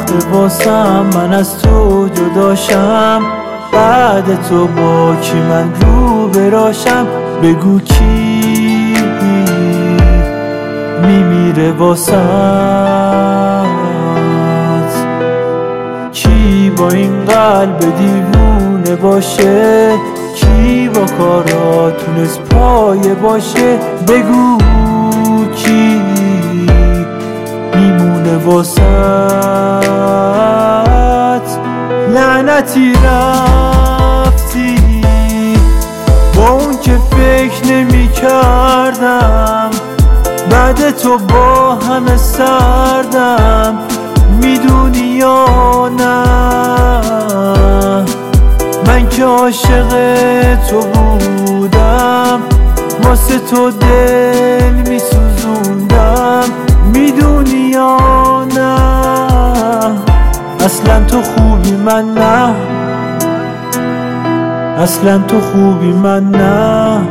واسم من از تو جداشم، بعد تو با کی من رو براشم؟ بگو کی میمیره واسم؟ کی با این قلب دیوونه باشه؟ کی با کارا تونست پایه باشه؟ بگو کی میمونه واسط؟ لعنتی رفتی با اون که فکر نمی کردم، بعد تو با همه سردم. میدونی یا نه من که عاشق تو بودم، واسه تو دل میسوزوندم. میدونی یا نه اصلا تو خوبی من نه، اصلا تو خوبی من نه.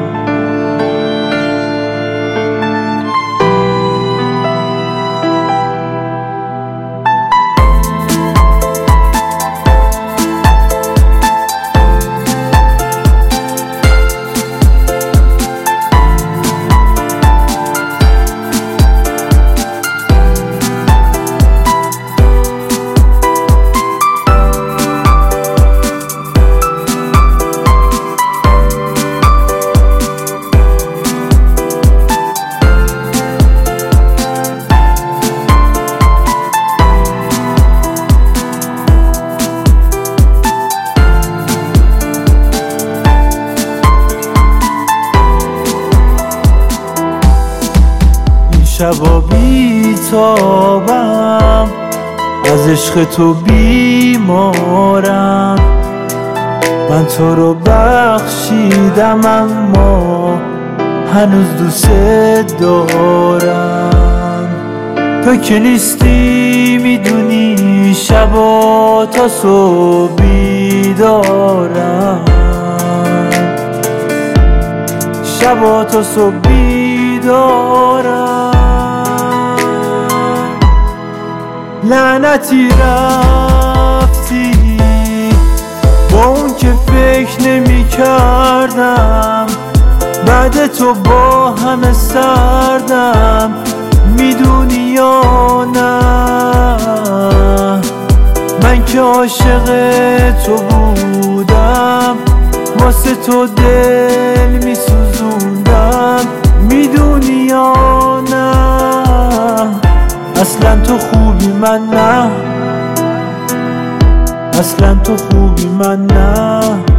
شبا بیتابم از عشق تو بیمارم، من تو رو بخشیدم اما هنوز دوست دارم. تو که نیستی میدونی شبا تا صبح بیدارم، شبا تا صبح بیدارم. لعنتی رفتی با اون که فکر نمی کردم، بعد تو با همه سردم. میدونی یا نه من که عاشق تو بودم، واسه تو دل میسوزوندم. میدونی یا نه اصلا تو خوبی من نه، اصلا تو خوبی من نه.